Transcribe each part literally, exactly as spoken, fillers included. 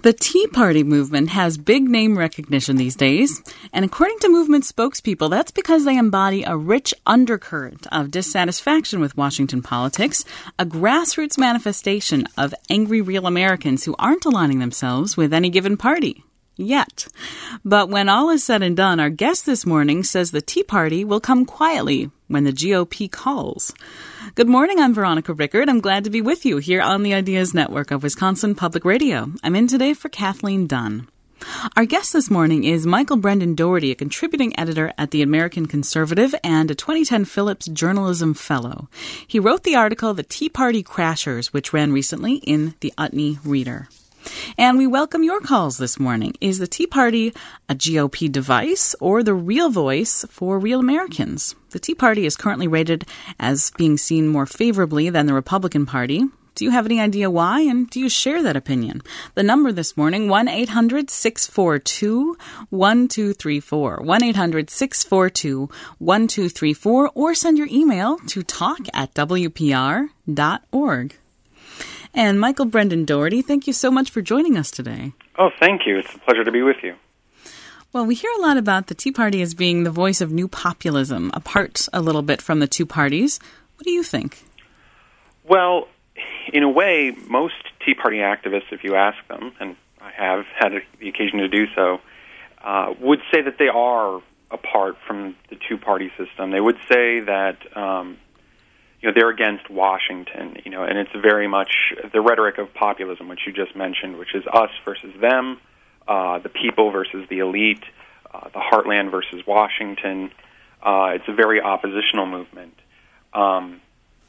The Tea Party movement has big name recognition these days, and according to movement spokespeople, that's because they embody a rich undercurrent of dissatisfaction with Washington politics, a grassroots manifestation of angry real Americans who aren't aligning themselves with any given party. Yet. But when all is said and done, our guest this morning says the Tea Party will come quietly when the G O P calls. Good morning, I'm Veronica Rickard. I'm glad to be with you here on the Ideas Network of Wisconsin Public Radio. I'm in today for Kathleen Dunn. Our guest this morning is Michael Brendan Dougherty, a contributing editor at The American Conservative and a twenty ten Phillips Journalism Fellow. He wrote the article The Tea Party Crashers, which ran recently in the Utne Reader. And we welcome your calls this morning. Is the Tea Party a G O P device or the real voice for real Americans? The Tea Party is currently rated as being seen more favorably than the Republican Party. Do you have any idea why, and do you share that opinion? The number this morning, one eight hundred six four two one two three four, one eight hundred six four two one two three four, or send your email to talk at w p r dot org. And Michael Brendan Dougherty, thank you so much for joining us today. Oh, thank you. It's a pleasure to be with you. Well, we hear a lot about the Tea Party as being the voice of new populism, apart a little bit from the two parties. What do you think? Well, in a way, most Tea Party activists, if you ask them, and I have had the occasion to do so, uh, would say that they are apart from the two-party system. They would say that um, you know, they're against Washington, you know, and it's very much the rhetoric of populism, which you just mentioned, which is us versus them, uh, the people versus the elite, uh, the heartland versus Washington. Uh, it's a very oppositional movement. Um,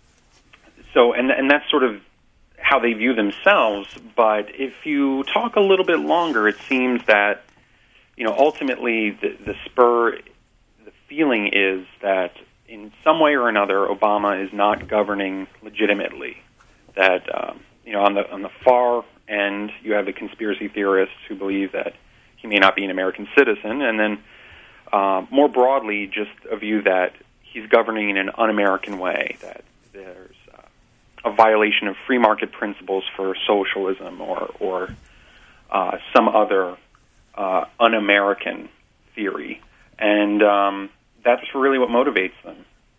so, and and that's sort of how they view themselves. But if you talk a little bit longer, it seems that, you know, ultimately the, the spur, the feeling is that in some way or another, Obama is not governing legitimately. That um, you know, on the on the far end, you have the conspiracy theorists who believe that he may not be an American citizen, and then uh, more broadly, just a view that he's governing in an un-American way. That there's uh, a violation of free market principles for socialism, or or uh, some other uh, un-American theory, and um, that's really what motivates them.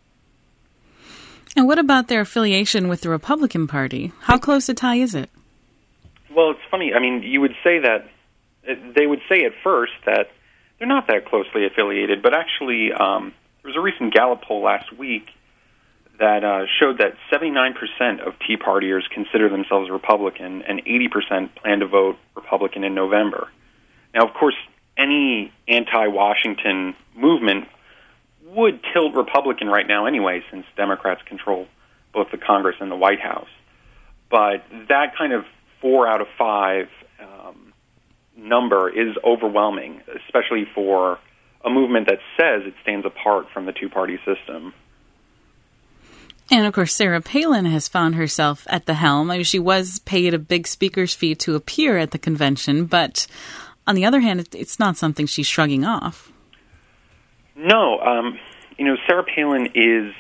And what about their affiliation with the Republican Party? How close a tie is it? Well, it's funny. I mean, you would say that, they would say at first that they're not that closely affiliated, but actually um, there was a recent Gallup poll last week that uh, showed that seventy-nine percent of Tea Partiers consider themselves Republican and eighty percent plan to vote Republican in November. Now, of course, any anti-Washington movement would tilt Republican right now anyway, since Democrats control both the Congress and the White House. But that kind of four out of five um, number is overwhelming, especially for a movement that says it stands apart from the two-party system. And, of course, Sarah Palin has found herself at the helm. I mean, she was paid a big speaker's fee to appear at the convention, but on the other hand, it's not something she's shrugging off. No, um, you know, Sarah Palin is,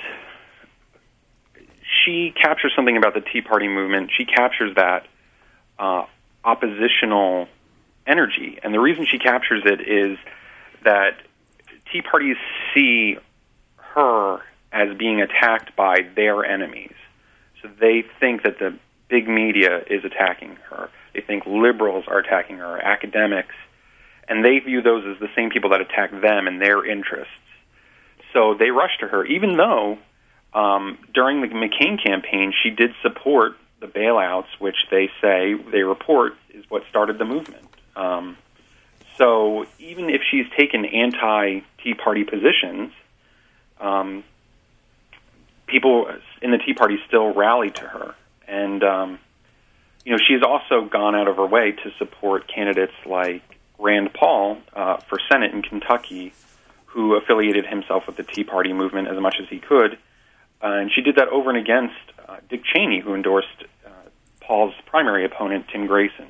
she captures something about the Tea Party movement. She captures that uh, oppositional energy. And the reason she captures it is that Tea Parties see her as being attacked by their enemies. So they think that the big media is attacking her. They think liberals are attacking her, academics, and they view those as the same people that attack them and their interests. So they rush to her, even though um, during the McCain campaign, she did support the bailouts, which they say, they report, is what started the movement. Um, so even if she's taken anti-Tea Party positions, um, people in the Tea Party still rally to her. And, um, you know, she's also gone out of her way to support candidates like Rand Paul uh, for Senate in Kentucky, who affiliated himself with the Tea Party movement as much as he could. Uh, and she did that over and against uh, Dick Cheney, who endorsed uh, Paul's primary opponent, Tim Grayson.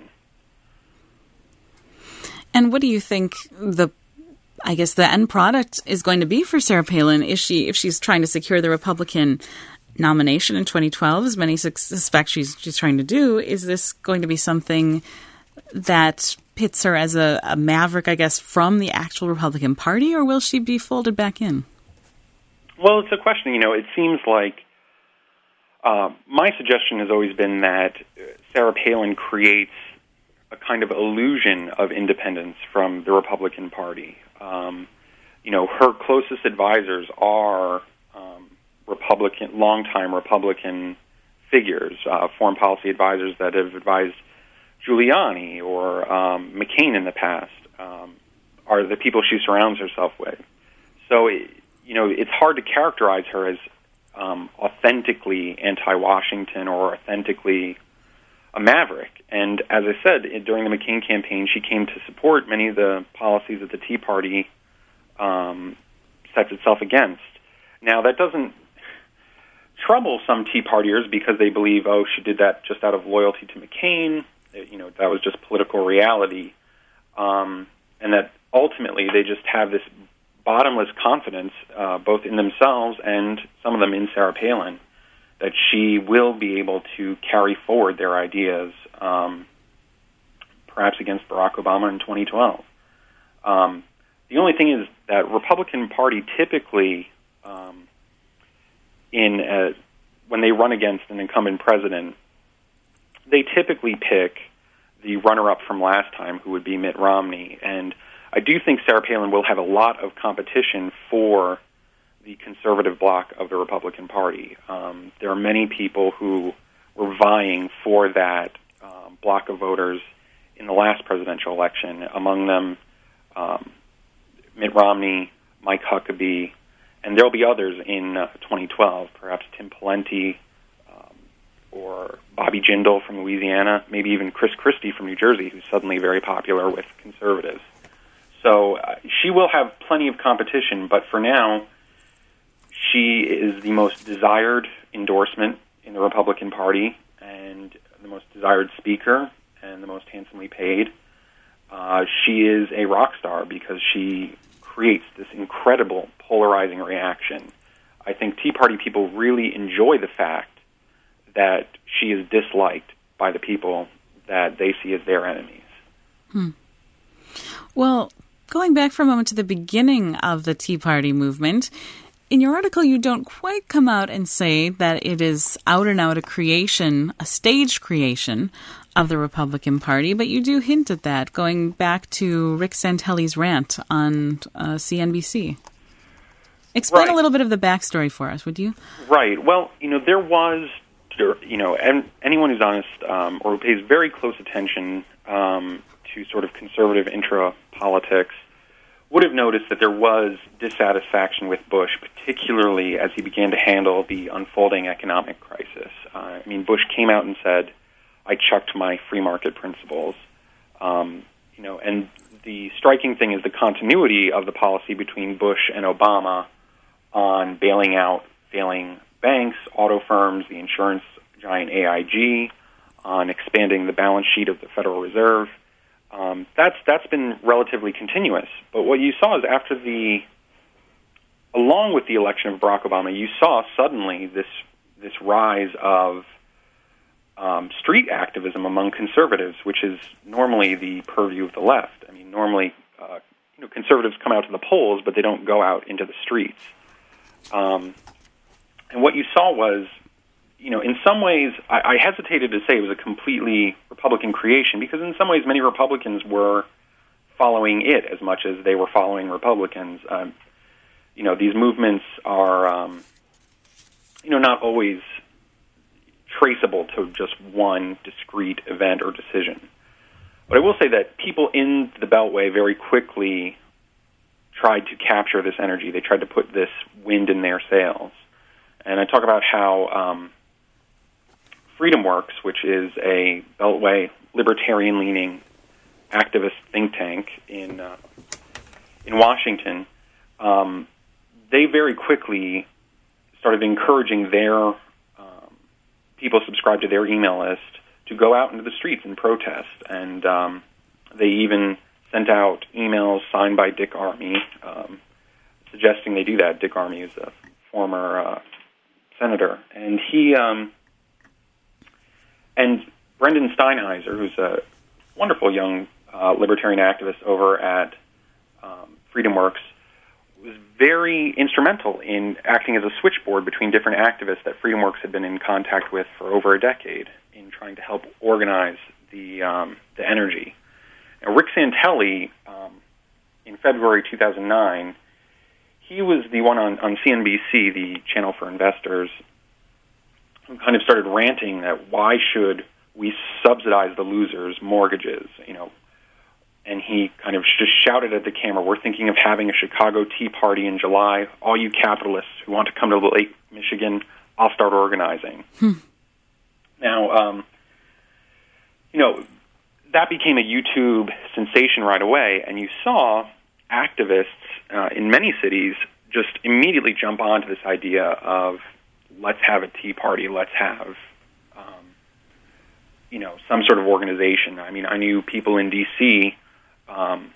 And what do you think the, I guess, the end product is going to be for Sarah Palin? Is she, if she's trying to secure the Republican nomination in twenty twelve, as many suspect she's she's trying to do, is this going to be something that pits her as a, a maverick, I guess, from the actual Republican Party, or will she be folded back in? Well, it's a question. You know, it seems like uh, my suggestion has always been that Sarah Palin creates a kind of illusion of independence from the Republican Party. Um, you know, her closest advisors are um, Republican, longtime Republican figures, uh, foreign policy advisors that have advised Giuliani or um, McCain in the past, um, are the people she surrounds herself with. So, it, you know, it's hard to characterize her as um, authentically anti-Washington or authentically a maverick. And as I said, during the McCain campaign, she came to support many of the policies that the Tea Party um, sets itself against. Now, that doesn't trouble some Tea Partiers because they believe, oh, she did that just out of loyalty to McCain. You know, that was just political reality. Um, and that ultimately they just have this bottomless confidence, uh, both in themselves and some of them in Sarah Palin, that she will be able to carry forward their ideas, um, perhaps against Barack Obama in twenty twelve. Um, the only thing is that Republican Party typically, um, in a, when they run against an incumbent president, they typically pick the runner-up from last time, who would be Mitt Romney. And I do think Sarah Palin will have a lot of competition for the conservative bloc of the Republican Party. Um, there are many people who were vying for that um, bloc of voters in the last presidential election, among them um, Mitt Romney, Mike Huckabee, and there will be others in uh, twenty twelve, perhaps Tim Pawlenty, um, or Bobby Jindal from Louisiana, maybe even Chris Christie from New Jersey, who's suddenly very popular with conservatives. So uh, she will have plenty of competition, but for now, she is the most desired endorsement in the Republican Party and the most desired speaker and the most handsomely paid. Uh, she is a rock star because she creates this incredible polarizing reaction. I think Tea Party people really enjoy the fact that she is disliked by the people that they see as their enemies. Hmm. Well, going back for a moment to the beginning of the Tea Party movement, in your article you don't quite come out and say that it is out and out a creation, a staged creation of the Republican Party, but you do hint at that, going back to Rick Santelli's rant on uh, C N B C. Explain right. a little bit of the backstory for us, would you? Right. Well, you know, there was, you know, anyone who's honest um, or who pays very close attention um, to sort of conservative intra-politics would have noticed that there was dissatisfaction with Bush, particularly as he began to handle the unfolding economic crisis. Uh, I mean, Bush came out and said, I chucked my free market principles. Um, you know, and the striking thing is the continuity of the policy between Bush and Obama on bailing out failing banks, auto firms, the insurance giant A I G, on expanding the balance sheet of the Federal Reserve. Um, that's that's been relatively continuous. But what you saw is after the, along with the election of Barack Obama, you saw suddenly this this rise of um, street activism among conservatives, which is normally the purview of the left. I mean, normally, uh, you know, conservatives come out to the polls, but they don't go out into the streets. Um, and what you saw was, you know, in some ways, I, I hesitated to say it was a completely Republican creation because in some ways many Republicans were following it as much as they were following Republicans. Um, you know, these movements are, um, you know, not always traceable to just one discrete event or decision. But I will say that people in the Beltway very quickly tried to capture this energy. They tried to put this wind in their sails. And I talk about how um, FreedomWorks, which is a Beltway libertarian-leaning activist think tank in uh, in Washington, um, they very quickly started encouraging their um, people subscribed to their email list to go out into the streets and protest. And um, they even sent out emails signed by Dick Armey, um, suggesting they do that. Dick Armey is a former uh, senator, and he um, and Brendan Steinheiser, who's a wonderful young uh, libertarian activist over at um, FreedomWorks, was very instrumental in acting as a switchboard between different activists that FreedomWorks had been in contact with for over a decade in trying to help organize the um, the energy. Now, Rick Santelli, um, in February two thousand nine, he was the one on, on C N B C, the channel for investors, who kind of started ranting that why should we subsidize the losers' mortgages, you know, and he kind of just shouted at the camera, we're thinking of having a Chicago Tea Party in July. All you capitalists who want to come to Lake Michigan, I'll start organizing. Hmm. Now, um, you know, that became a YouTube sensation right away, and you saw activists uh, in many cities just immediately jump onto this idea of let's have a Tea Party, let's have, um, you know, some sort of organization. I mean, I knew people in D C, Um,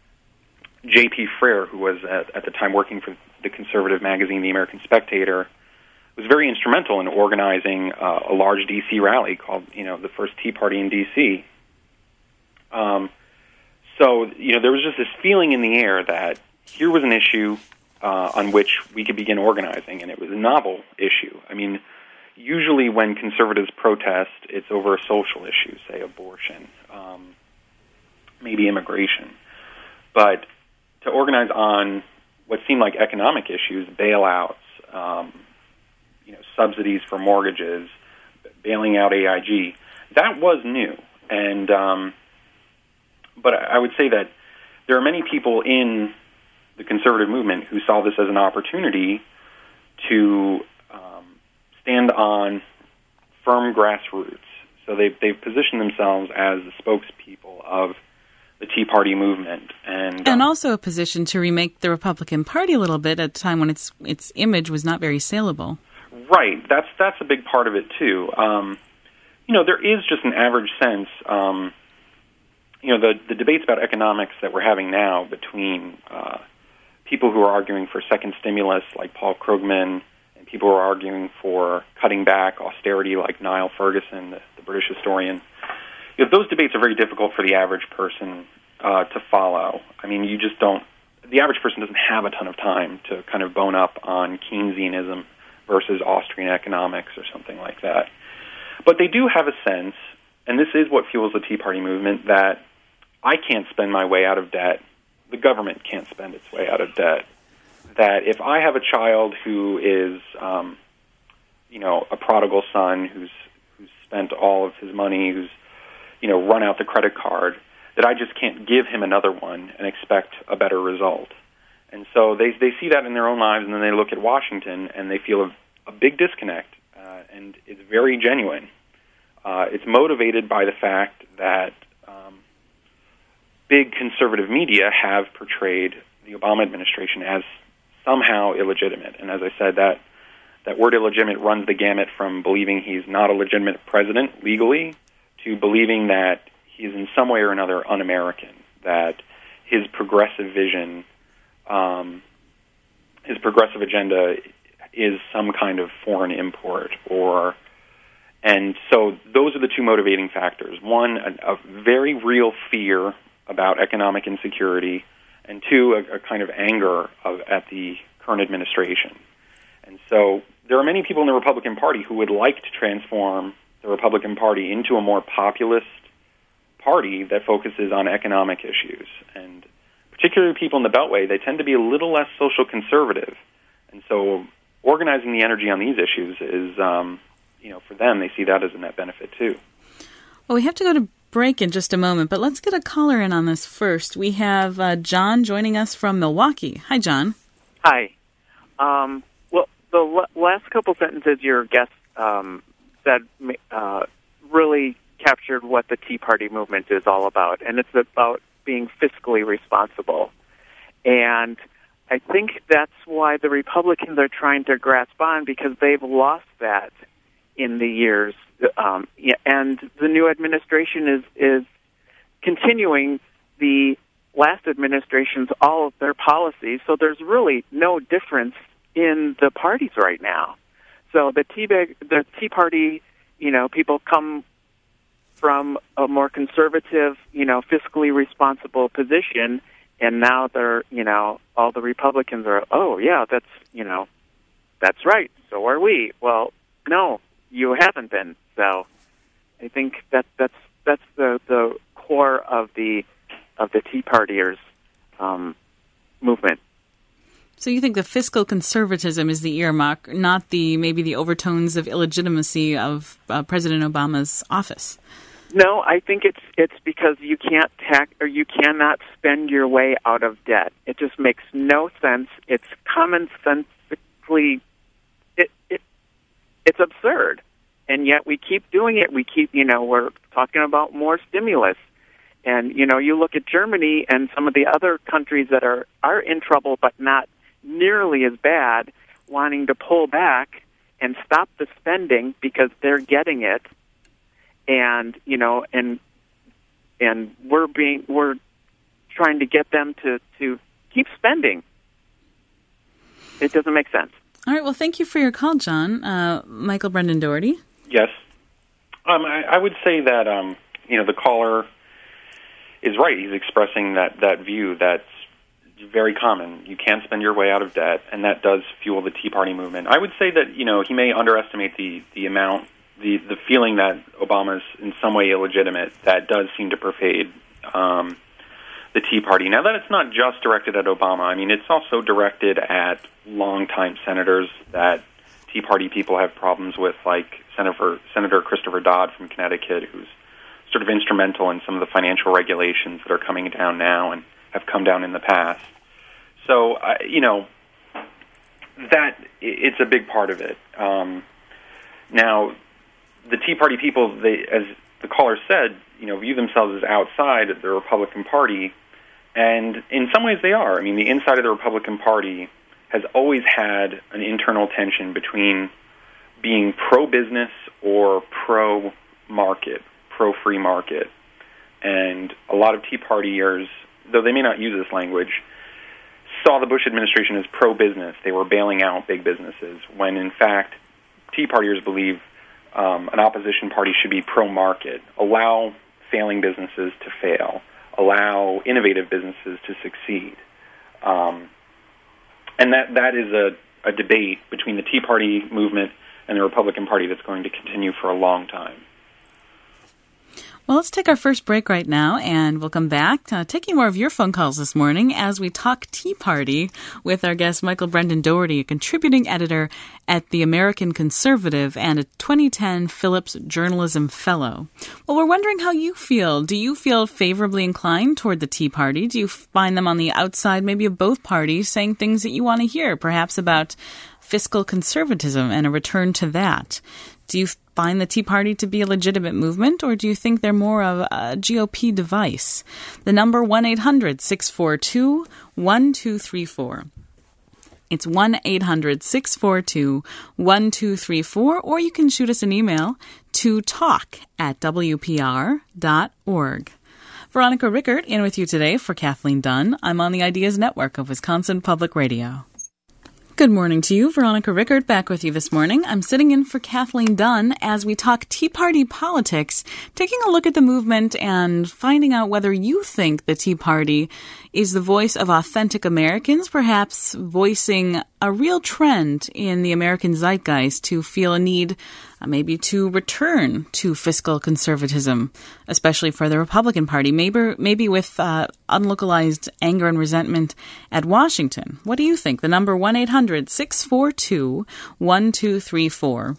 J P Frere, who was at, at the time working for the conservative magazine The American Spectator, was very instrumental in organizing uh, a large D C rally called, you know, the first Tea Party in D C. Um, so, you know, there was just this feeling in the air that here was an issue uh, on which we could begin organizing, and it was a novel issue. I mean, usually when conservatives protest, it's over a social issue, say abortion, um, maybe immigration. But to organize on what seemed like economic issues, bailouts, um, you know, subsidies for mortgages, bailing out A I G, that was new. And um, but I would say that there are many people in the conservative movement who saw this as an opportunity to um, stand on firm grassroots. So they've, they've positioned themselves as the spokespeople of the Tea Party movement, and and um, also a position to remake the Republican Party a little bit at a time when its its image was not very saleable. Right, that's that's a big part of it too. Um, you know, there is just an average sense. Um, you know, the the debates about economics that we're having now between uh, people who are arguing for second stimulus, like Paul Krugman, and people who are arguing for cutting back austerity, like Niall Ferguson, the, the British historian. You know, those debates are very difficult for the average person uh, to follow. I mean, you just don't, the average person doesn't have a ton of time to kind of bone up on Keynesianism versus Austrian economics or something like that. But they do have a sense, and this is what fuels the Tea Party movement, that I can't spend my way out of debt, the government can't spend its way out of debt, that if I have a child who is, um, you know, a prodigal son who's who's spent all of his money, who's you know, run out the credit card, that I just can't give him another one and expect a better result. And so they they see that in their own lives, and then they look at Washington, and they feel a, a big disconnect, uh, and it's very genuine. Uh, it's motivated by the fact that um, big conservative media have portrayed the Obama administration as somehow illegitimate. And as I said, that, that word illegitimate runs the gamut from believing he's not a legitimate president legally to believing that he is in some way or another un-American, that his progressive vision, um, his progressive agenda is some kind of foreign import. or, And so those are the two motivating factors. One, a, a very real fear about economic insecurity, and two, a, a kind of anger of, at the current administration. And so there are many people in the Republican Party who would like to transform the Republican Party into a more populist party that focuses on economic issues. And particularly people in the Beltway, they tend to be a little less social conservative. And so organizing the energy on these issues is, um, you know, for them, they see that as a net benefit too. Well, we have to go to break in just a moment, but let's get a caller in on this first. We have uh, John joining us from Milwaukee. Hi, John. Hi. Um, well, the l- last couple sentences your guest um, said uh, really captured what the Tea Party movement is all about, and it's about being fiscally responsible. And I think that's why the Republicans are trying to grasp on, because they've lost that in the years. Um, and the new administration is, is continuing the last administration's all of their policies, so there's really no difference in the parties right now. So the Tea, the Tea Party, you know, people come from a more conservative, you know, fiscally responsible position, and now they're, you know, all the Republicans are, oh, yeah, that's, you know, that's right, so are we. Well, no, you haven't been. So I think that that's that's the, the core of the of the Tea Partiers um, movement. So you think the fiscal conservatism is the earmark, not the maybe the overtones of illegitimacy of uh, President Obama's office? No, I think it's it's because you can't tax or you cannot spend your way out of debt. It just makes no sense. It's commonsensically it, it it's absurd, and yet we keep doing it. We keep, you know, we're talking about more stimulus. And, you know, you look at Germany and some of the other countries that are, are in trouble but not nearly as bad, wanting to pull back and stop the spending because they're getting it. And, you know, and and we're being we're trying to get them to, to keep spending. It doesn't make sense. All right. Well, thank you for your call, John. Uh, Michael Brendan Doherty. Yes. Um, I, I would say that, um, you know, the caller is right. He's expressing that, that view that's very common. You can't spend your way out of debt, and that does fuel the Tea Party movement. I would say that, you know, he may underestimate the, the amount, the, the feeling that Obama's in some way illegitimate. That does seem to pervade um, the Tea Party. Now, that it's not just directed at Obama. I mean, it's also directed at longtime senators that Tea Party people have problems with, like Senator, Senator Christopher Dodd from Connecticut, who's sort of instrumental in some of the financial regulations that are coming down now and have come down in the past. So, uh, you know, that it's a big part of it. Um, now, the Tea Party people, they, as the caller said, you know, view themselves as outside of the Republican Party, and in some ways they are. I mean, the inside of the Republican Party has always had an internal tension between being pro-business or pro-market, pro-free market. And a lot of Tea Partiers, though they may not use this language, saw the Bush administration as pro-business. They were bailing out big businesses, when in fact Tea Partiers believe um, an opposition party should be pro-market, allow failing businesses to fail, allow innovative businesses to succeed. Um, and that that is a, a debate between the Tea Party movement and the Republican Party that's going to continue for a long time. Well, let's take our first break right now, and we'll come back, uh, taking more of your phone calls this morning as we talk Tea Party with our guest, Michael Brendan Doherty, a contributing editor at The American Conservative and a twenty ten Phillips Journalism Fellow. Well, we're wondering how you feel. Do you feel favorably inclined toward the Tea Party? Do you find them on the outside, maybe of both parties, saying things that you want to hear, perhaps about fiscal conservatism and a return to that? Do you find the Tea Party to be a legitimate movement, or do you think they're more of a G O P device? The number one eight hundred six four two one two three four. It's one eight hundred six four two one two three four, or you can shoot us an email to talk at w p r dot org. Veronica Rickert in with you today for Kathleen Dunn. I'm on the Ideas Network of Wisconsin Public Radio. Good morning to you. Veronica Rickert back with you this morning. I'm sitting in for Kathleen Dunn as we talk Tea Party politics, taking a look at the movement and finding out whether you think the Tea Party is the voice of authentic Americans, perhaps voicing a real trend in the American zeitgeist to feel a need uh, maybe to return to fiscal conservatism, especially for the Republican Party, maybe, maybe with uh, unlocalized anger and resentment at Washington. What do you think? The number one eight hundred six four two one two three four.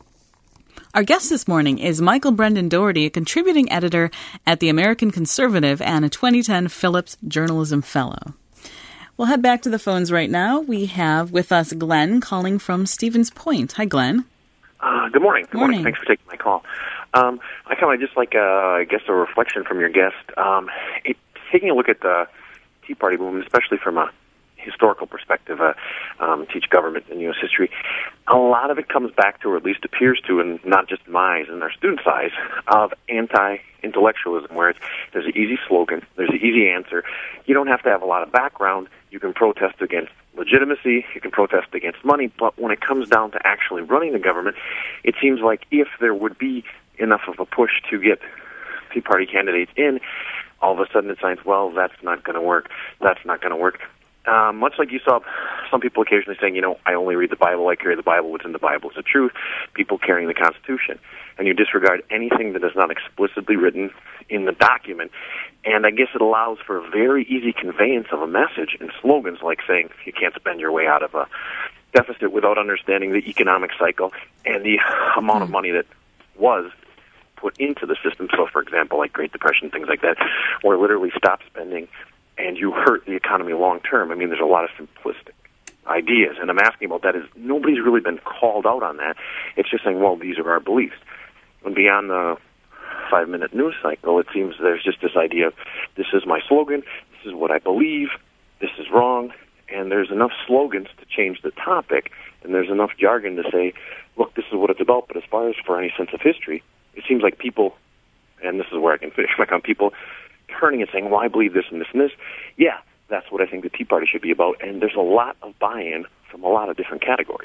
Our guest this morning is Michael Brendan Doherty, a contributing editor at The American Conservative and a twenty ten Phillips Journalism Fellow. We'll head back to the phones right now. We have with us Glenn calling from Stevens Point. Hi, Glenn. Uh, good morning. Good morning. morning. Thanks for taking my call. Um, I kind of just like, uh, I guess, a reflection from your guest. Um, it, taking a look at the Tea Party movement, especially from a historical perspective, uh, um, teach government and U S history, a lot of it comes back to, or at least appears to, and not just in my eyes and our students' eyes, of anti-intellectualism, where it's, there's an easy slogan, there's an easy answer. You don't have to have a lot of background. You can protest against legitimacy, you can protest against money, but when it comes down to actually running the government, it seems like if there would be enough of a push to get Tea Party candidates in, all of a sudden it signs, well, that's not going to work, that's not going to work. Um, much like you saw some people occasionally saying, you know, I only read the Bible, I carry the Bible, what's in the Bible is the truth, people carrying the Constitution. And you disregard anything that is not explicitly written in the document. And I guess it allows for a very easy conveyance of a message and slogans like saying you can't spend your way out of a deficit without understanding the economic cycle and the amount of money that was put into the system. So, for example, like Great Depression, things like that, where literally stop spending and you hurt the economy long term. I mean, there's a lot of simplistic ideas, and I'm asking about that is nobody's really been called out on that. It's just saying, well, these are our beliefs. And beyond the five-minute news cycle, it seems there's just this idea of this is my slogan, this is what I believe, this is wrong, and there's enough slogans to change the topic, and there's enough jargon to say, look, this is what it's about, but as far as for any sense of history, it seems like people, and this is where I can finish my comment, people turning and saying, well, I believe this and this and this. Yeah, that's what I think the Tea Party should be about, and there's a lot of buy-in from a lot of different categories.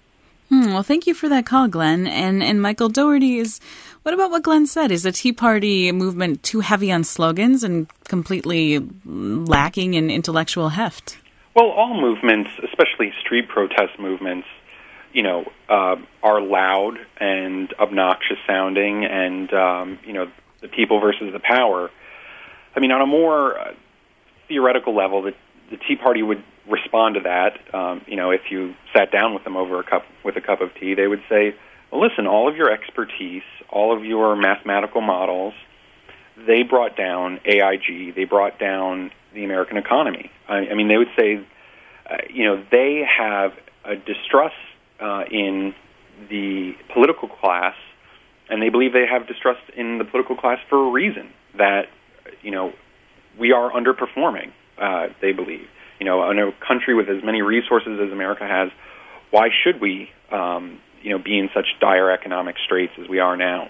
Hmm, well, thank you for that call, Glenn. And and Michael Dougherty, is what about what Glenn said? Is the Tea Party movement too heavy on slogans and completely lacking in intellectual heft? Well, all movements, especially street protest movements, you know, uh, are loud and obnoxious sounding, and um, you know, the people versus the power. I mean, on a more uh, theoretical level, the, the Tea Party would respond to that. Um, you know, if you sat down with them over a cup with a cup of tea, they would say, well, listen, all of your expertise, all of your mathematical models, they brought down A I G, they brought down the American economy. I, I mean, they would say, uh, you know, they have a distrust uh, in the political class, and they believe they have distrust in the political class for a reason, that, you know, we are underperforming, uh, they believe. You know, in a country with as many resources as America has, why should we, um, you know, be in such dire economic straits as we are now?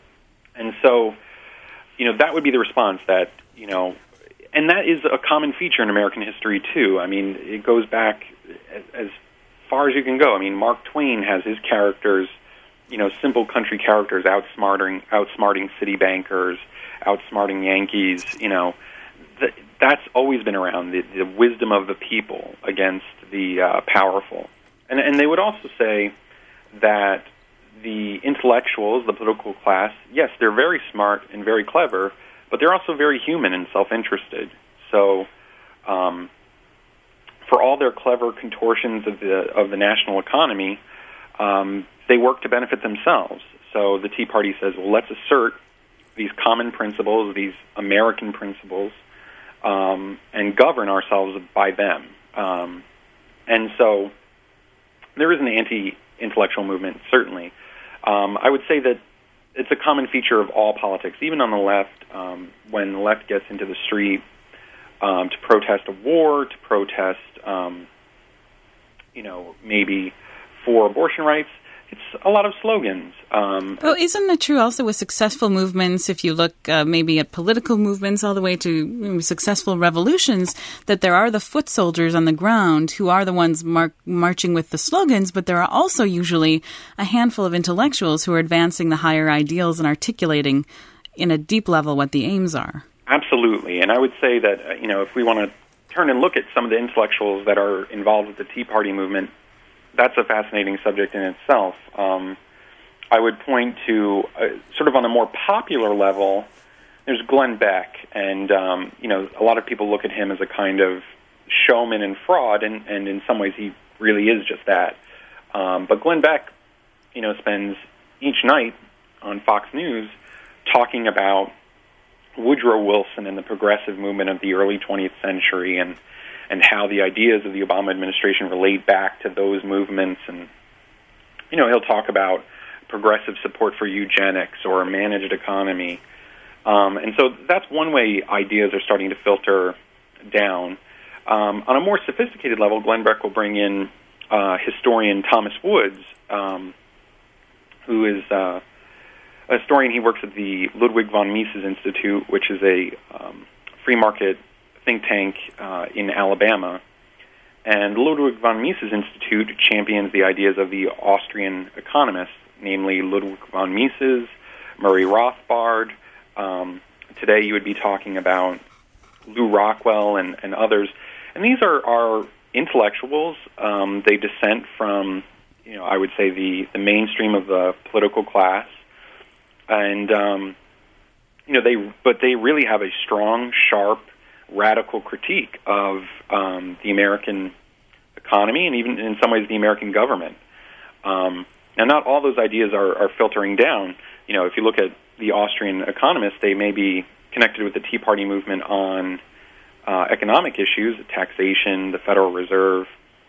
And so, you know, that would be the response that, you know, and that is a common feature in American history, too. I mean, it goes back as far as you can go. I mean, Mark Twain has his characters, you know, simple country characters outsmarting, outsmarting city bankers, outsmarting Yankees, you know. Th- that's always been around, the, the wisdom of the people against the uh, powerful. And, and they would also say that the intellectuals, the political class, yes, they're very smart and very clever, but they're also very human and self-interested. So um, for all their clever contortions of the of the national economy, um, they work to benefit themselves. So the Tea Party says, well, let's assert these common principles, these American principles, um, and govern ourselves by them. Um, and so there is an anti-intellectual movement, certainly. Um, I would say that it's a common feature of all politics, even on the left, um, when the left gets into the street um, to protest a war, to protest, um, you know, maybe for abortion rights. It's a lot of slogans. Um, well, isn't it true also with successful movements, if you look uh, maybe at political movements all the way to you know, successful revolutions, that there are the foot soldiers on the ground who are the ones mar- marching with the slogans, but there are also usually a handful of intellectuals who are advancing the higher ideals and articulating in a deep level what the aims are. Absolutely. And I would say that, uh, you know, if we want to turn and look at some of the intellectuals that are involved with the Tea Party movement, that's a fascinating subject in itself. Um, I would point to, uh, sort of on a more popular level, there's Glenn Beck, and um, you know, a lot of people look at him as a kind of showman and fraud, and, and in some ways he really is just that. Um, but Glenn Beck, you know, spends each night on Fox News talking about Woodrow Wilson and the progressive movement of the early twentieth century, and and how the ideas of the Obama administration relate back to those movements. And, you know, he'll talk about progressive support for eugenics or a managed economy. Um, and so that's one way ideas are starting to filter down. Um, on a more sophisticated level, Glenn Beck will bring in uh, historian Thomas Woods, um, who is uh, a historian. He works at the Ludwig von Mises Institute, which is a um, free market think tank uh, in Alabama. And Ludwig von Mises Institute champions the ideas of the Austrian economists, namely Ludwig von Mises, Murray Rothbard, Um, today you would be talking about Lew Rockwell and, and others. And these are, are intellectuals. Um, they dissent from, you know, I would say the, the mainstream of the political class. And, um, you know, they but they really have a strong, sharp, radical critique of um, the American economy and even in some ways the American government. Um, and not all those ideas are, are filtering down. You know, if you look at the Austrian economists, they may be connected with the Tea Party movement on uh, economic issues, taxation, the Federal Reserve,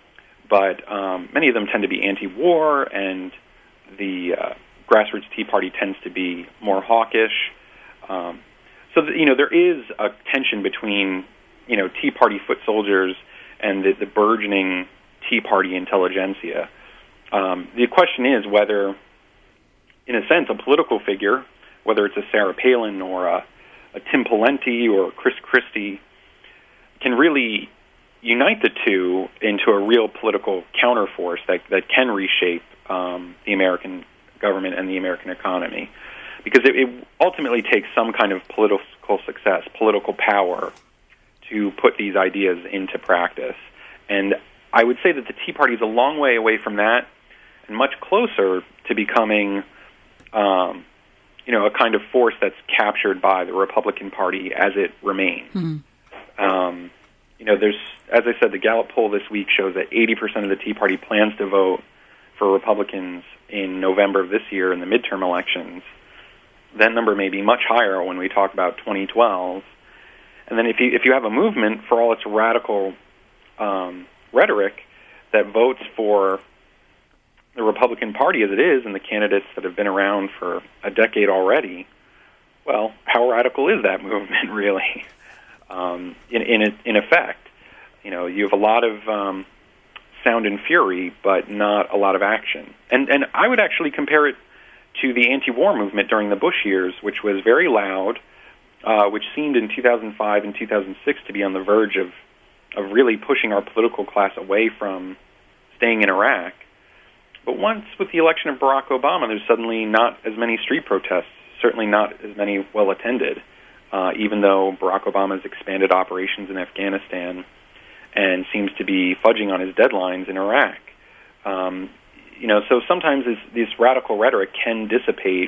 but um, many of them tend to be anti-war, and the uh, grassroots Tea Party tends to be more hawkish. Um, so, the, you know, there is a tension between, you know, Tea Party foot soldiers and the, the burgeoning Tea Party intelligentsia. Um, the question is whether, in a sense, a political figure, whether it's a Sarah Palin or a, a Tim Pawlenty or Chris Christie, can really unite the two into a real political counterforce that, that can reshape um, the American government and the American economy. Because it, it ultimately takes some kind of political success, political power, to put these ideas into practice. And I would say that the Tea Party is a long way away from that and much closer to becoming, um, you know, a kind of force that's captured by the Republican Party as it remains. Mm-hmm. Um, you know, there's, as I said, the Gallup poll this week shows that eighty percent of the Tea Party plans to vote for Republicans in November of this year in the midterm elections. That number may be much higher when we talk about twenty twelve. And then if you if you have a movement, for all its radical um, rhetoric, that votes for the Republican Party as it is and the candidates that have been around for a decade already, well, how radical is that movement really? Um, in in in effect, you know, you have a lot of um, sound and fury, but not a lot of action. And and I would actually compare it to the anti-war movement during the Bush years, which was very loud, uh, which seemed in two thousand five and two thousand six to be on the verge of, of really pushing our political class away from staying in Iraq. But once, with the election of Barack Obama, there's suddenly not as many street protests, certainly not as many well-attended, uh, even though Barack Obama has expanded operations in Afghanistan and seems to be fudging on his deadlines in Iraq. Um, You know, so sometimes this, this radical rhetoric can dissipate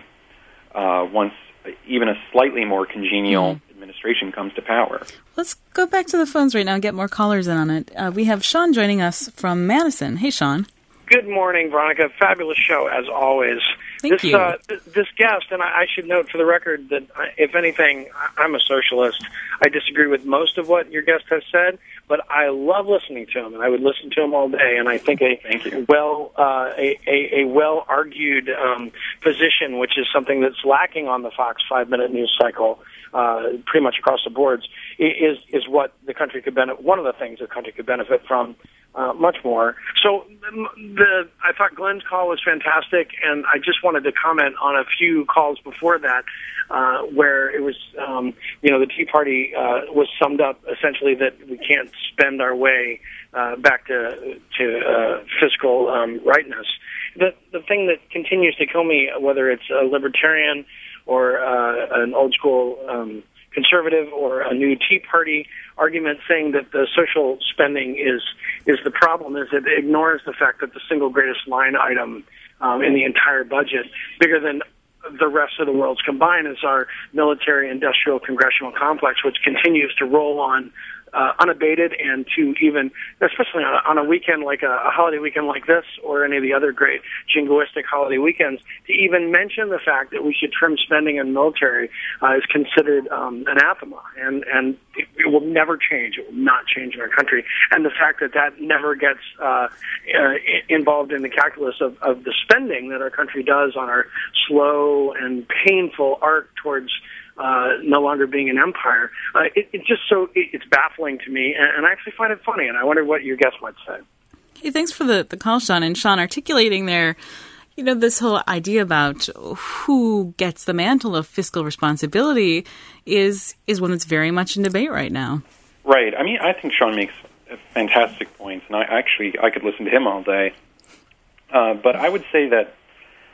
uh, once even a slightly more congenial mm. administration comes to power. Let's go back to the phones right now and get more callers in on it. Uh, we have Sean joining us from Madison. Hey, Sean. Good morning, Veronica. Fabulous show, as always. Thank this, you. Uh, th- this guest, and I, I should note for the record that, I, if anything, I'm a socialist. I disagree with most of what your guest has said, but I love listening to him, and I would listen to him all day. And I think a Thank you. well, uh, a, a, a well argued um, position, which is something that's lacking on the Fox five-minute news cycle, uh, pretty much across the boards, is is what the country could benefit. One of the things the country could benefit from. Uh, much more. So the I thought Glenn's call was fantastic, and I just wanted to comment on a few calls before that uh, where it was, um, you know, the Tea Party uh, was summed up essentially that we can't spend our way uh, back to to uh, fiscal um, rightness. The the thing that continues to kill me, whether it's a libertarian or uh, an old school um, conservative or a new Tea Party argument saying that the social spending is is the problem, is it ignores the fact that the single greatest line item um, in the entire budget, bigger than the rest of the world's combined, is our military industrial congressional complex, which continues to roll on uh, unabated, and to even, especially on a, on a weekend like a, a holiday weekend like this, or any of the other great jingoistic holiday weekends, to even mention the fact that we should trim spending in military uh, is considered um, anathema, and and it, it will never change. It will not change in our country, and the fact that that never gets uh, uh, involved in the calculus of, of the spending that our country does on our slow and painful arc towards Uh, no longer being an empire. Uh, it, it just so it, it's baffling to me, and, and I actually find it funny, and I wonder what your guest might say. Hey, thanks for the, the call, Sean. And Sean, articulating there, you know, this whole idea about who gets the mantle of fiscal responsibility is is one that's very much in debate right now. Right. I mean, I think Sean makes fantastic points, and I actually I could listen to him all day. Uh, but I would say that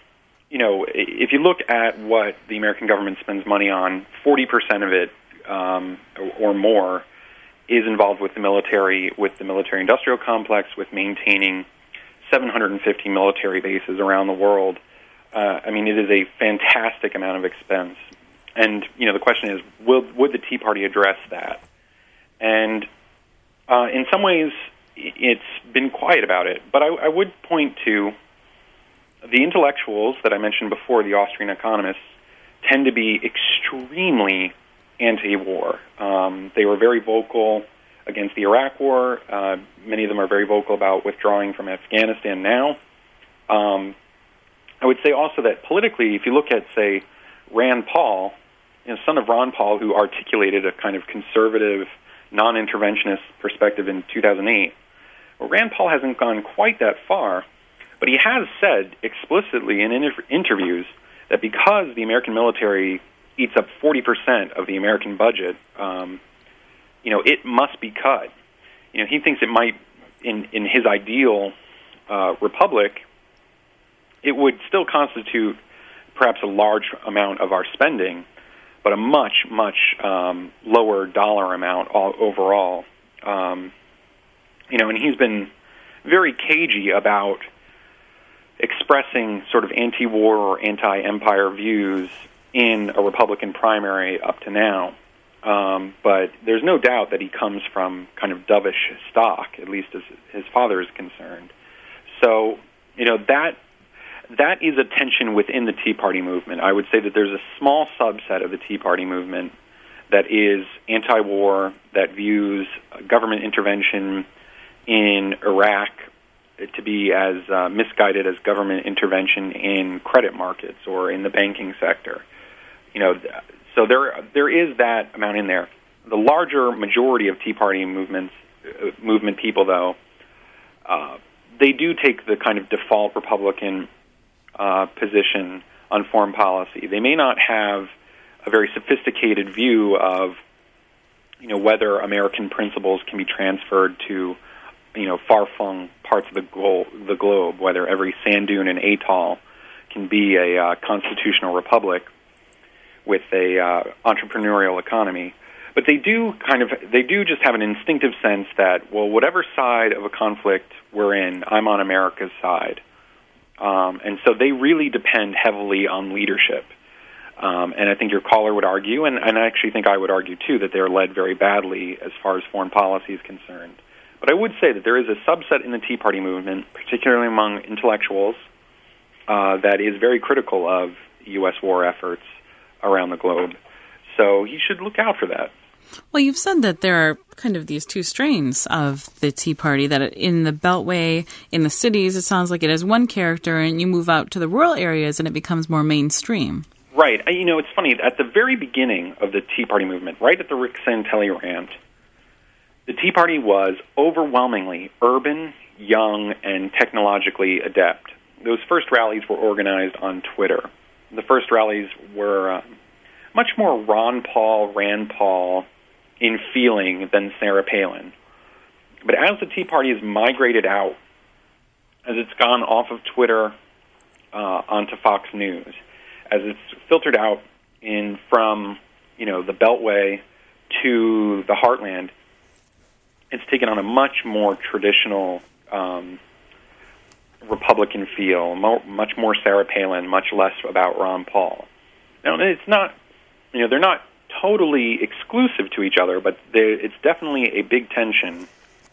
you know, if you look at what the American government spends money on, forty percent of it um, or more is involved with the military, with the military-industrial complex, with maintaining seven hundred fifty military bases around the world. Uh, I mean, it is a fantastic amount of expense. And, you know, the question is, will, would the Tea Party address that? And uh, in some ways, it's been quiet about it. But I, I would point to the intellectuals that I mentioned before, the Austrian economists, tend to be extremely anti-war. Um, they were very vocal against the Iraq War. Uh, many of them are very vocal about withdrawing from Afghanistan now. Um, I would say also that politically, if you look at, say, Rand Paul, you know, son of Ron Paul, who articulated a kind of conservative, non-interventionist perspective in two thousand eight, well, Rand Paul hasn't gone quite that far, but he has said explicitly in inter- interviews that because the American military eats up forty percent of the American budget, um, you know, it must be cut. You know, he thinks it might, in, in his ideal uh, republic, it would still constitute perhaps a large amount of our spending, but a much, much um, lower dollar amount all, overall. Um, you know, and he's been very cagey about expressing sort of anti-war or anti-empire views in a Republican primary up to now. Um, but there's no doubt that he comes from kind of dovish stock, at least as his father is concerned. So, you know, that that is a tension within the Tea Party movement. I would say that there's a small subset of the Tea Party movement that is anti-war, that views government intervention in Iraq to be as uh, misguided as government intervention in credit markets or in the banking sector. You know, so there there is that amount in there. The larger majority of Tea Party movements, uh, movement people, though, uh, they do take the kind of default Republican uh, position on foreign policy. They may not have a very sophisticated view of, you know, whether American principles can be transferred to, you know, far-flung parts of the, glo- the globe, whether every sand dune and atoll can be a uh, constitutional republic with a uh, entrepreneurial economy. But they do kind of, they do just have an instinctive sense that, well, whatever side of a conflict we're in, I'm on America's side. Um, and so they really depend heavily on leadership. Um, and I think your caller would argue, and, and I actually think I would argue too, that they're led very badly as far as foreign policy is concerned. But I would say that there is a subset in the Tea Party movement, particularly among intellectuals, uh, that is very critical of U S war efforts around the globe. So you should look out for that. Well, you've said that there are kind of these two strains of the Tea Party, that in the Beltway, in the cities, it sounds like it has one character, and you move out to the rural areas and it becomes more mainstream. Right. You know, it's funny. At the very beginning of the Tea Party movement, right at the Rick Santelli rant, the Tea Party was overwhelmingly urban, young, and technologically adept. Those first rallies were organized on Twitter. The first rallies were uh, much more Ron Paul, Rand Paul in feeling than Sarah Palin. But as the Tea Party has migrated out, as it's gone off of Twitter uh, onto Fox News, as it's filtered out in from, you know, the Beltway to the Heartland, it's taken on a much more traditional um, Republican feel, mo- much more Sarah Palin, much less about Ron Paul. Now, it's not, you know, they're not totally exclusive to each other, but it's definitely a big tension.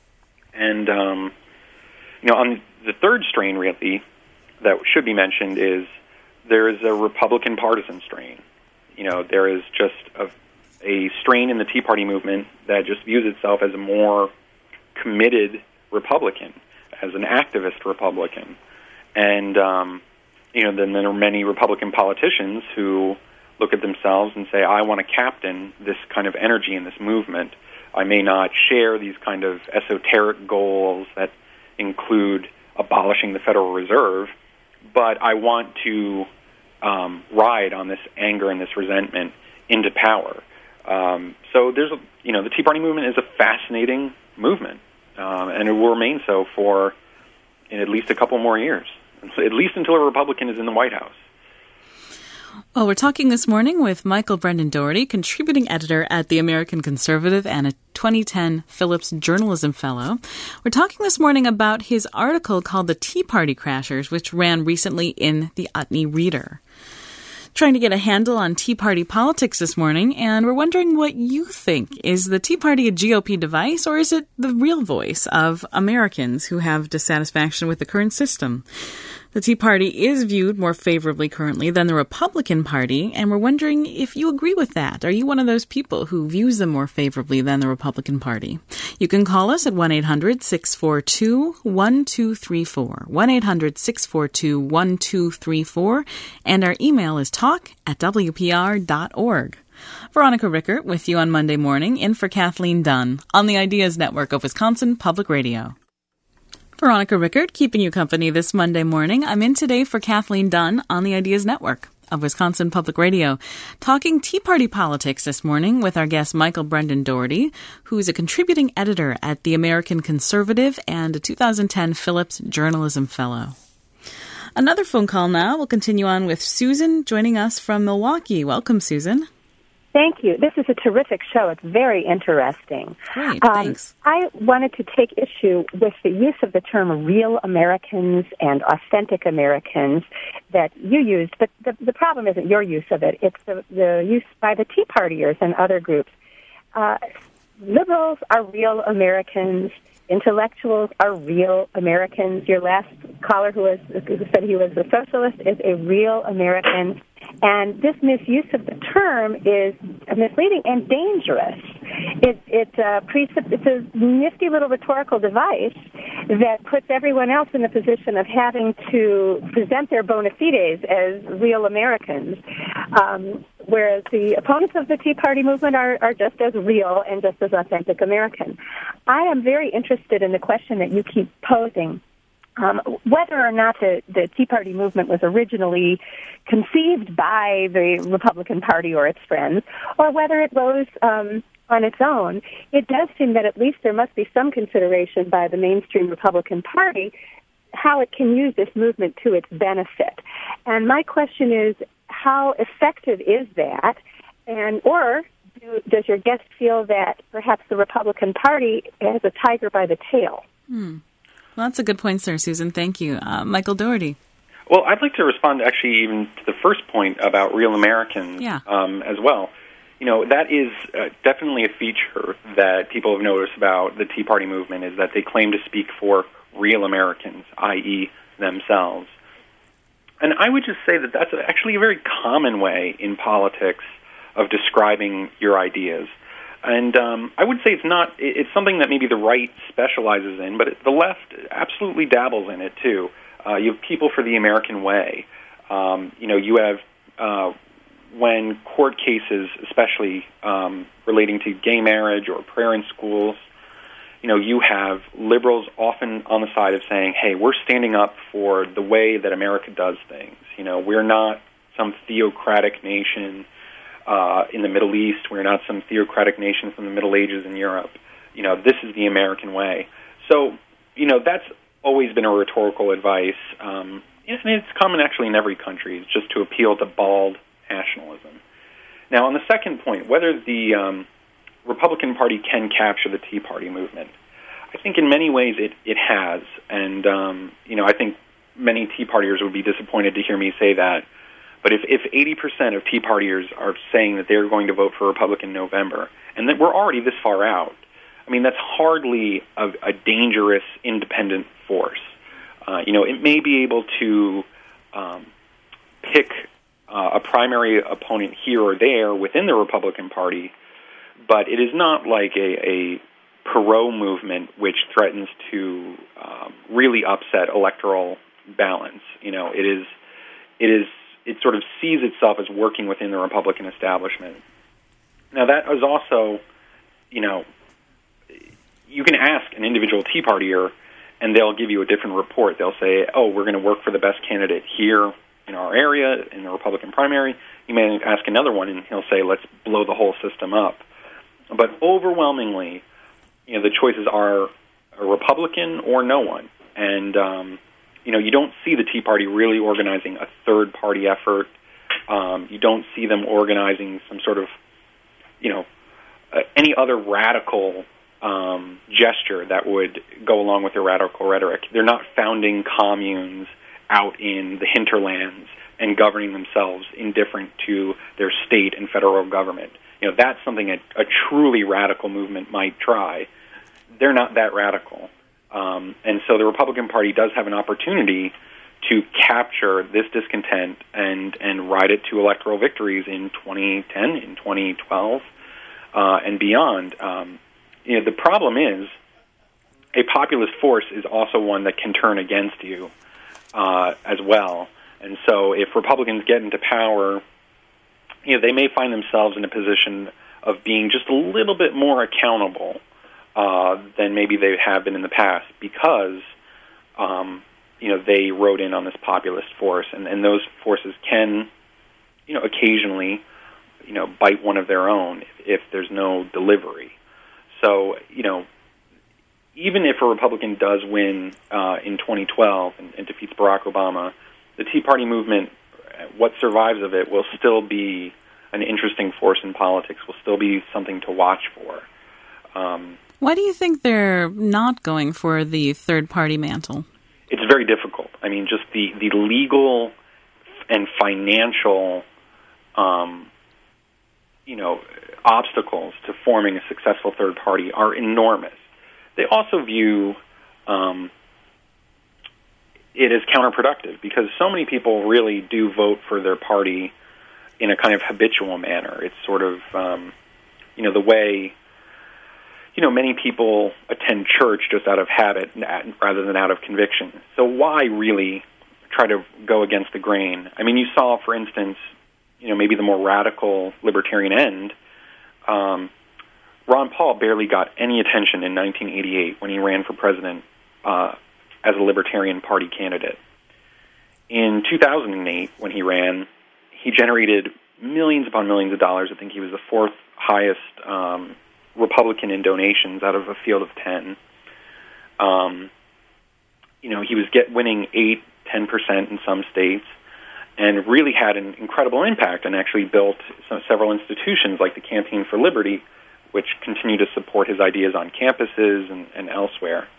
And, um, you know, on the third strain, really, that should be mentioned is there is a Republican partisan strain. You know, there is just a, a strain in the Tea Party movement that just views itself as a more committed Republican, as an activist Republican. And, um, you know, then there are many Republican politicians who look at themselves and say, I want to captain this kind of energy in this movement. I may not share these kind of esoteric goals that include abolishing the Federal Reserve, but I want to um, ride on this anger and this resentment into power. Um, so there's, a, you know, the Tea Party movement is a fascinating movement, um, and it will remain so for in at least a couple more years, at least until a Republican is in the White House. Well, we're talking this morning with Michael Brendan Dougherty, contributing editor at The American Conservative and a twenty ten Phillips Journalism Fellow. We're talking this morning about his article called The Tea Party Crashers, which ran recently in the Utne Reader. Trying to get a handle on Tea Party politics this morning, and we're wondering what you think. Is the Tea Party a G O P device, or is it the real voice of Americans who have dissatisfaction with the current system? The Tea Party is viewed more favorably currently than the Republican Party, and we're wondering if you agree with that. Are you one of those people who views them more favorably than the Republican Party? You can call us at one eight hundred six four two one two three four, one eight hundred six four two one two three four, and our email is talk at w p r dot org. Veronica Rickert with you on Monday morning, in for Kathleen Dunn on the Ideas Network of Wisconsin Public Radio. Veronica Rickert, keeping you company this Monday morning. I'm in today for Kathleen Dunn on the Ideas Network of Wisconsin Public Radio, talking Tea Party politics this morning with our guest Michael Brendan Dougherty, who's a contributing editor at The American Conservative and a two thousand ten Phillips Journalism Fellow. Another phone call now. We'll continue on with Susan joining us from Milwaukee. Welcome, Susan. Thank you. This is a terrific show. It's very interesting. Great, um, thanks. I wanted to take issue with the use of the term real Americans and authentic Americans that you used, but the, the problem isn't your use of it. It's the, the use by the Tea Partiers and other groups. Uh, liberals are real Americans. Intellectuals are real Americans. Your last caller who, was, who said he was a socialist is a real American. And this misuse of the term is misleading and dangerous. It, it, uh, precip- it's a nifty little rhetorical device that puts everyone else in the position of having to present their bona fides as real Americans, um, whereas the opponents of the Tea Party movement are, are just as real and just as authentic American. I am very interested in the question that you keep posing. Um, whether or not the, the Tea Party movement was originally conceived by the Republican Party or its friends, or whether it rose um, on its own, it does seem that at least there must be some consideration by the mainstream Republican Party how it can use this movement to its benefit. And my question is, how effective is that? And or do, does your guest feel that perhaps the Republican Party has a tiger by the tail? Hmm. Well, that's a good point, sir, Susan. Thank you. Uh, Michael Dougherty. Well, I'd like to respond actually even to the first point about real Americans yeah. um, as well. You know, that is uh, definitely a feature that people have noticed about the Tea Party movement, is that they claim to speak for real Americans, that is themselves. And I would just say that that's actually a very common way in politics of describing your ideas. And um, I would say it's not, it's something that maybe the right specializes in, but the left absolutely dabbles in it too. Uh, you have People for the American Way. Um, you know, you have, uh, when court cases, especially um, relating to gay marriage or prayer in schools, you know, you have liberals often on the side of saying, hey, we're standing up for the way that America does things. You know, we're not some theocratic nation Uh, in the Middle East. We're not some theocratic nation from the Middle Ages in Europe. You know, this is the American way. So, you know, that's always been a rhetorical advice. Um, and it's common actually in every country, it's just to appeal to bald nationalism. Now, on the second point, whether the um, Republican Party can capture the Tea Party movement, I think in many ways it, it has. And, um, you know, I think many Tea Partiers would be disappointed to hear me say that. But if, if eighty percent of Tea Partiers are saying that they're going to vote for Republican in November, and that we're already this far out, I mean, that's hardly a, a dangerous independent force. Uh, you know, it may be able to um, pick uh, a primary opponent here or there within the Republican Party, but it is not like a, a Perot movement which threatens to um, really upset electoral balance. You know, it is, it is, it sort of sees itself as working within the Republican establishment. Now, that is also, you know, you can ask an individual Tea Partier, and they'll give you a different report. They'll say, oh, we're going to work for the best candidate here in our area, in the Republican primary. You may ask another one, and he'll say, let's blow the whole system up. But overwhelmingly, you know, the choices are a Republican or no one. And, um, you know, you don't see the Tea Party really organizing a third-party effort Um, you don't see them organizing some sort of, you know, uh, any other radical um, gesture that would go along with their radical rhetoric. They're not founding communes out in the hinterlands and governing themselves indifferent to their state and federal government. You know, that's something a, a truly radical movement might try. They're not that radical. Um, and so the Republican Party does have an opportunity to capture this discontent and, and ride it to electoral victories in twenty ten, in twenty twelve, uh, and beyond. Um, you know, the problem is a populist force is also one that can turn against you uh, as well. And so if Republicans get into power, you know, they may find themselves in a position of being just a little bit more accountable uh, than maybe they have been in the past because, um, you know, they rode in on this populist force. And, and those forces can, you know, occasionally, you know, bite one of their own if, if there's no delivery. So, you know, even if a Republican does win uh, in twenty twelve and, and defeats Barack Obama, the Tea Party movement, what survives of it, will still be an interesting force in politics, will still be something to watch for. Um, Why do you think they're not going for the third-party mantle? It's very difficult. I mean, just the, the legal and financial, um, you know, obstacles to forming a successful third party are enormous. They also view um, it is counterproductive because so many people really do vote for their party in a kind of habitual manner. It's sort of, um, you know, the way, you know, many people attend church just out of habit rather than out of conviction. So why really try to go against the grain? I mean, you saw, for instance, you know, maybe the more radical libertarian end, um, Ron Paul barely got any attention in nineteen eighty-eight when he ran for president uh, as a Libertarian Party candidate. In two thousand eight, when he ran, he generated millions upon millions of dollars. I think he was the fourth highest um, Republican in donations out of a field of ten. Um, you know, he was get winning eight, ten percent in some states, and really had an incredible impact and actually built some, several institutions like the Campaign for Liberty, which continue to support his ideas on campuses and, and elsewhere.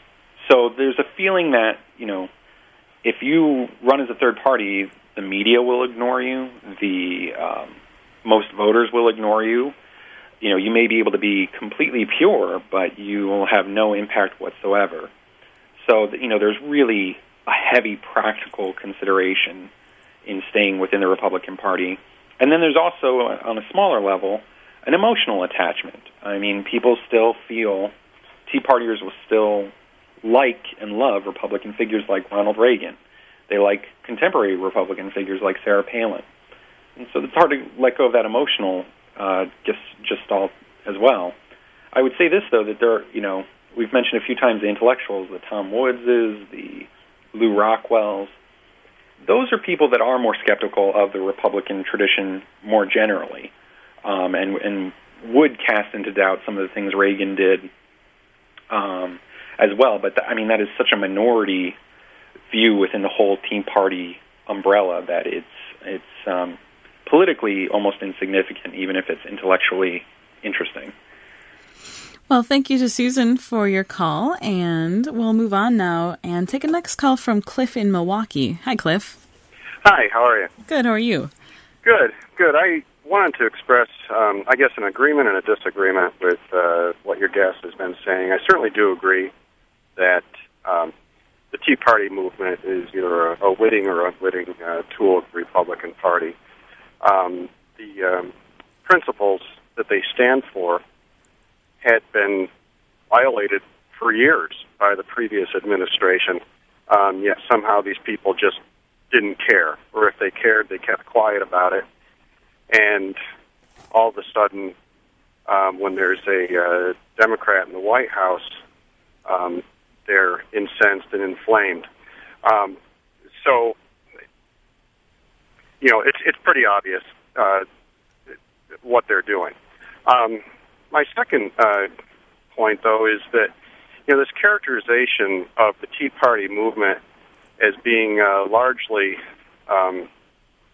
So there's a feeling that, you know, if you run as a third party, the media will ignore you, the um, most voters will ignore you. You know, you may be able to be completely pure, but you will have no impact whatsoever. So, you know, there's really a heavy practical consideration in staying within the Republican Party. And then there's also, on a smaller level, an emotional attachment. I mean, people still feel, Tea Partiers will still like and love Republican figures like Ronald Reagan. They like contemporary Republican figures like Sarah Palin. And so it's hard to let go of that emotional uh, just just all as well. I would say this, though, that there are, you know, we've mentioned a few times the intellectuals, the Tom Woodses, the Lou Rockwells. Those are people that are more skeptical of the Republican tradition more generally, um, and, and would cast into doubt some of the things Reagan did um, as well. But, th- I mean, that is such a minority view within the whole Tea Party umbrella that it's it's um, politically almost insignificant, even if it's intellectually interesting. Well, thank you to Susan for your call, and we'll move on now and take a next call from Cliff in Milwaukee. Hi, Cliff. Hi, how are you? Good, how are you? Good, good. I wanted to express, um, I guess, an agreement and a disagreement with uh, what your guest has been saying. I certainly do agree that um, the Tea Party movement is either a, a witting or unwitting uh, tool of the Republican Party. Um, the um, principles that they stand for had been violated for years by the previous administration, um, yet somehow these people just didn't care, or if they cared, they kept quiet about it. And all of a sudden, um, when there's a uh, Democrat in the White House, um, they're incensed and inflamed. Um, so, you know, it's it's pretty obvious uh, what they're doing. Um, my second uh, point, though, is that, you know, this characterization of the Tea Party movement as being uh, largely um,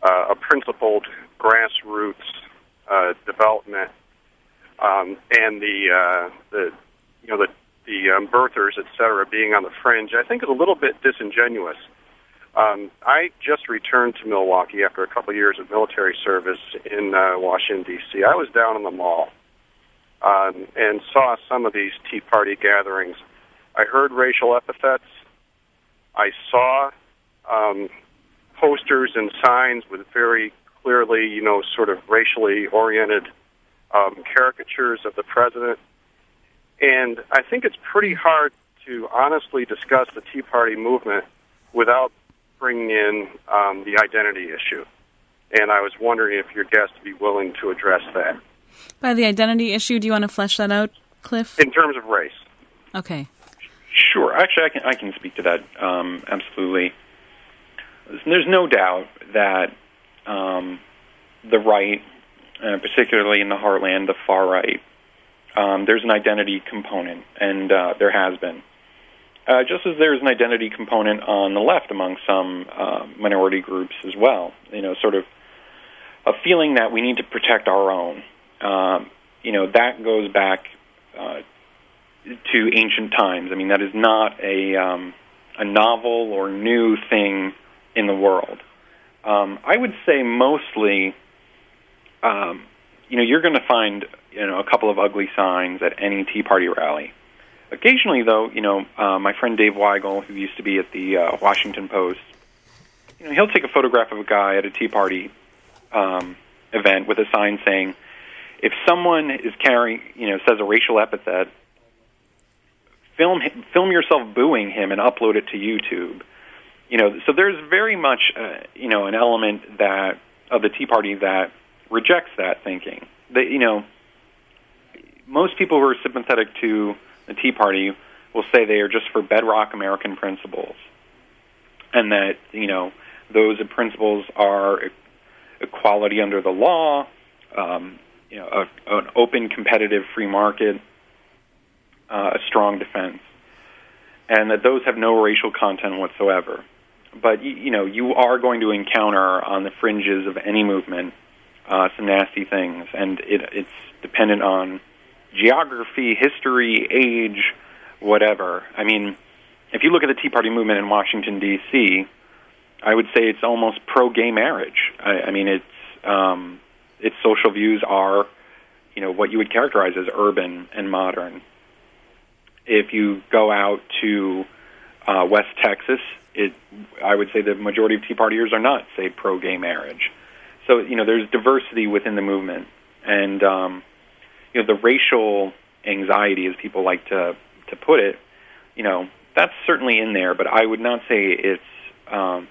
uh, a principled grassroots uh, development, um, and the uh, the you know the the um, birthers, et cetera, being on the fringe, I think is a little bit disingenuous. Um, I just returned to Milwaukee after a couple of years of military service in uh, Washington, D C I was down in the mall um, and saw some of these Tea Party gatherings. I heard racial epithets. I saw um, posters and signs with very clearly, you know, sort of racially oriented um, caricatures of the president. And I think it's pretty hard to honestly discuss the Tea Party movement without bringing in um, the identity issue. And I was wondering if your guest would be willing to address that. By the identity issue, do you want to flesh that out, Cliff? In terms of race. Okay. Sure. Actually, I can I can speak to that um, absolutely. There's no doubt that um, the right, uh, particularly in the heartland, the far right, um, there's an identity component, and uh, there has been. Uh, just as there's an identity component on the left among some uh, minority groups as well. You know, sort of a feeling that we need to protect our own. Um, you know, that goes back uh, to ancient times. I mean, that is not a um, a novel or new thing in the world. Um, I would say mostly, um, you know, you're going to find, you know, a couple of ugly signs at any Tea Party rally. Occasionally, though, you know, uh, my friend Dave Weigel, who used to be at the uh, Washington Post, you know, he'll take a photograph of a guy at a Tea Party um, event with a sign saying, if someone is carrying, you know, says a racial epithet, film film yourself booing him and upload it to YouTube. You know, so there's very much, uh, you know, an element that of the Tea Party that rejects that thinking. That, you know, most people who are sympathetic to the Tea Party will say they are just for bedrock American principles, and that, you know, those principles are equality under the law, um, you know, a, an open, competitive, free market, uh, a strong defense, and that those have no racial content whatsoever. But, you, you know, you are going to encounter on the fringes of any movement uh, some nasty things, and it, it's dependent on geography, history, age, whatever. I mean, if you look at the Tea Party movement in Washington, D C, I would say it's almost pro-gay marriage. I, I mean, it's um, its social views are, you know, what you would characterize as urban and modern. If you go out to uh, West Texas, it I would say the majority of Tea Partiers are not, say, pro-gay marriage. So, you know, there's diversity within the movement, and um, you know, the racial anxiety, as people like to, to put it, you know, that's certainly in there, but I would not say it's, um,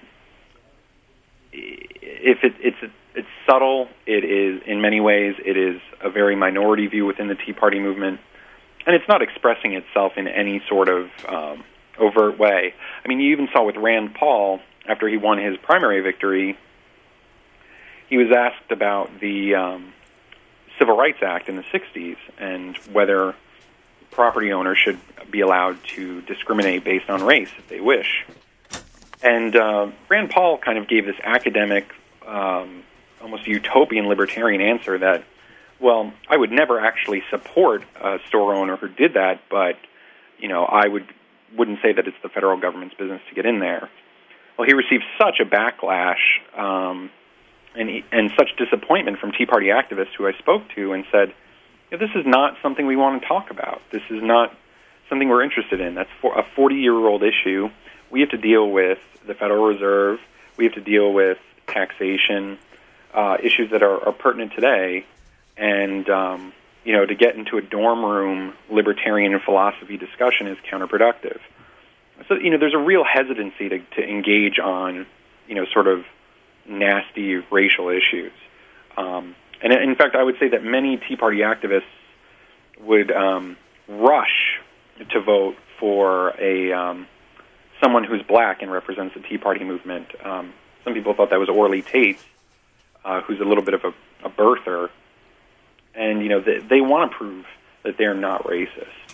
if it, it's, it's subtle, it is, in many ways, it is a very minority view within the Tea Party movement, and it's not expressing itself in any sort of um, overt way. I mean, you even saw with Rand Paul, after he won his primary victory, he was asked about the um, Civil Rights Act in the sixties and whether property owners should be allowed to discriminate based on race if they wish. And uh, Rand Paul kind of gave this academic, um, almost utopian libertarian answer that, well, I would never actually support a store owner who did that, but, you know, I would, wouldn't say that it's the federal government's business to get in there. Well, he received such a backlash um And, he, and such disappointment from Tea Party activists who I spoke to and said, you know, this is not something we want to talk about. This is not something we're interested in. That's for a forty-year-old issue. We have to deal with the Federal Reserve. We have to deal with taxation, uh, issues that are, are pertinent today. And, um, you know, to get into a dorm room libertarian philosophy discussion is counterproductive. So, you know, there's a real hesitancy to, to engage on, you know, sort of nasty racial issues. Um, and in fact, I would say that many Tea Party activists would um, rush to vote for a um, someone who's black and represents the Tea Party movement. Um, some people thought that was Orly Tate, uh, who's a little bit of a, a birther. And, you know, they, they want to prove that they're not racist.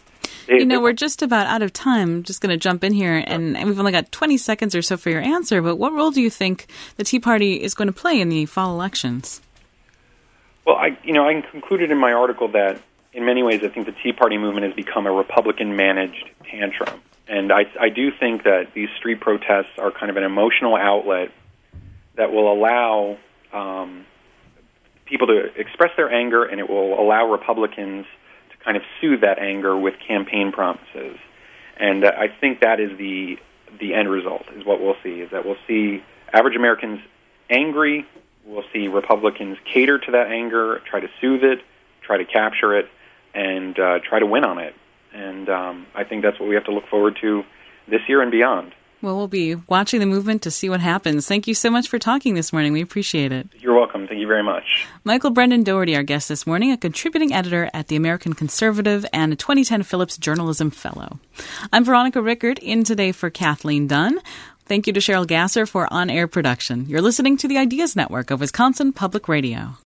You know, we're just about out of time. I'm just going to jump in here, and we've only got twenty seconds or so for your answer, but what role do you think the Tea Party is going to play in the fall elections? Well, I, you know, I concluded in my article that in many ways I think the Tea Party movement has become a Republican-managed tantrum. And I, I do think that these street protests are kind of an emotional outlet that will allow um, people to express their anger, and it will allow Republicans to kind of soothe that anger with campaign promises. And uh, I think that is the the end result, is what we'll see, is that we'll see average Americans angry. We'll see Republicans cater to that anger, try to soothe it, try to capture it, and uh, try to win on it. And um, I think that's what we have to look forward to this year and beyond. Well, we'll be watching the movement to see what happens. Thank you so much for talking this morning. We appreciate it. You're welcome. Thank you very much. Michael Brendan Dougherty, our guest this morning, a contributing editor at the American Conservative and a twenty ten Phillips Journalism Fellow. I'm Veronica Rickard, in today for Kathleen Dunn. Thank you to Cheryl Gasser for on-air production. You're listening to the Ideas Network of Wisconsin Public Radio.